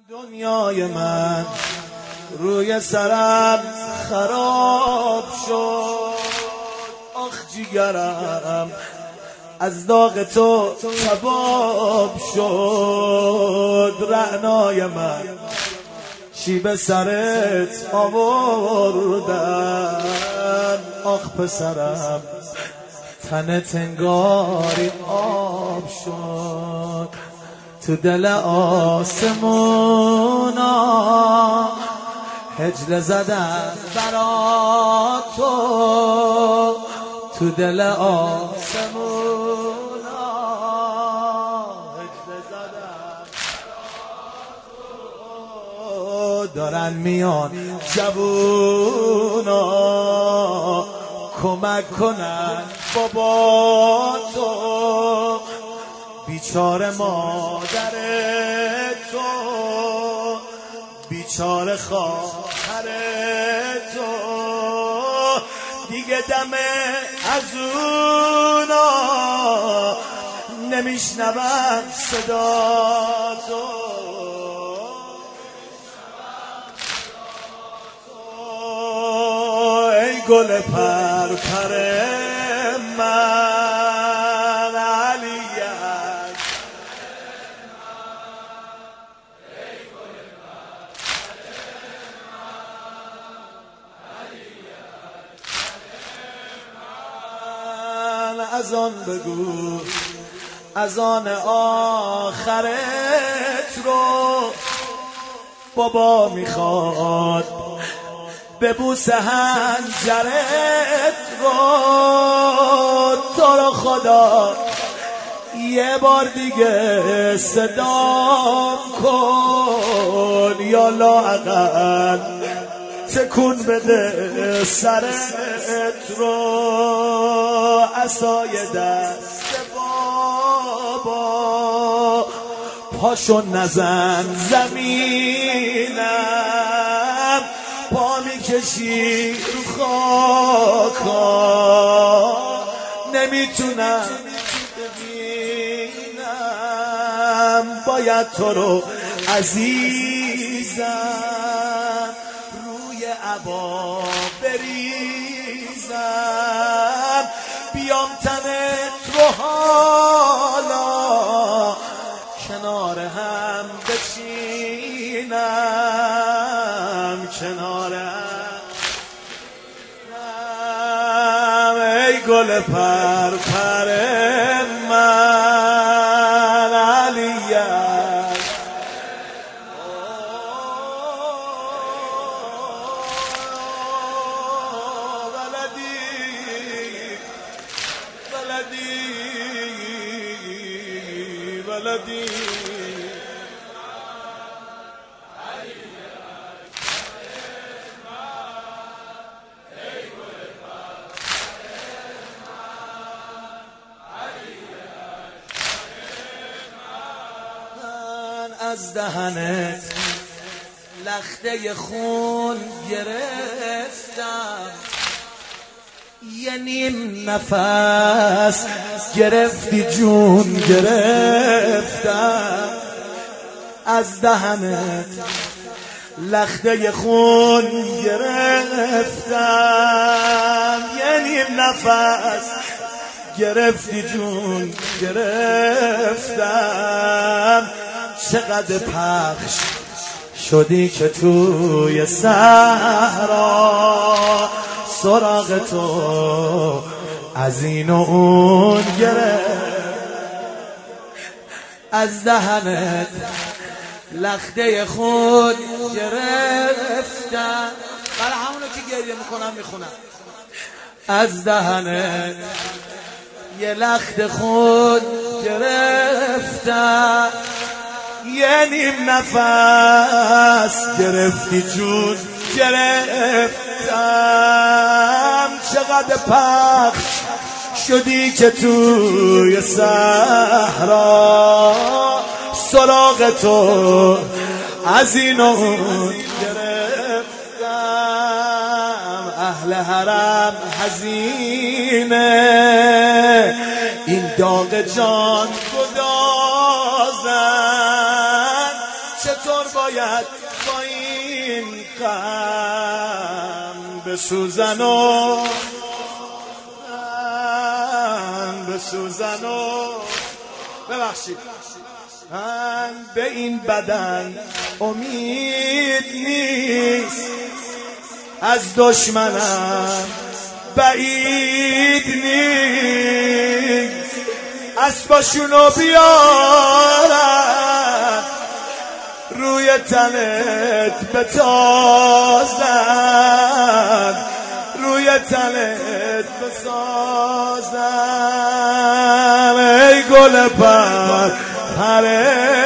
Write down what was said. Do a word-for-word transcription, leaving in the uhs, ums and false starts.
دنیای من روی سرم خراب شد، آخ جیگرم از داغ تو کباب شد. رعنای من چی به سرت آوردن، آخ پسرم تنت انگاری آب شد. تو دل آسمونا هجله زدن برا تو، تو دل آسمونا هجله زدن برا تو. دارن میان جوونا کمک کنن بابا تو، بیچاره مادر تو، بیچاره خواهر تو، دیگه دم از اونا نمیشنوم صدا تو. ای گل پرپر من علیک، از آن بگو از آن آخرت رو بابا میخواد ببوسه حنجرت رو. تو رو خدا یه بار دیگه صدا کن، یا لااقل تکون بده سرت رو. عصای دست بابا پاشو نزن زمینم، پا میکشی رو خاکا نمیتونم ببینم. باید تو رو عزیزم روی عبا بریزم، بیام تنت رو حالا کنار هم بشینم، کنار هم. ای گل پرپر من علیک، بلدی بلدی بلدی از دهنت لخته خون گرفتم، یه نیم نفس گرفتی جون گرفتم. از دهنت لخته خون گرفتم، یه نیم نفس گرفتی جون گرفتم. چقدر پخش شدی که توی صحرا سراغ تو از این و اون گرفت. از دهنت لخته خود گرفتم، برای همونو که گریه میکنم میخونم. از دهنت یه لخت خود گرفتم، یه نیم نفس گرفتی جون گرفتم. چقدر پخش شدی که توی صحرا سراغ تو از این و اون گرفتم. اهل حرم حزینه این داغ جان گدازن، چطور باید با این غم بسوزن و بسوزن و ببخشید من به این بدن امید نیست، از دشمنم بعید نیست، اسباشونو بیارن روی تنت بتازن، روی تنت بسازن. ای گل پر پره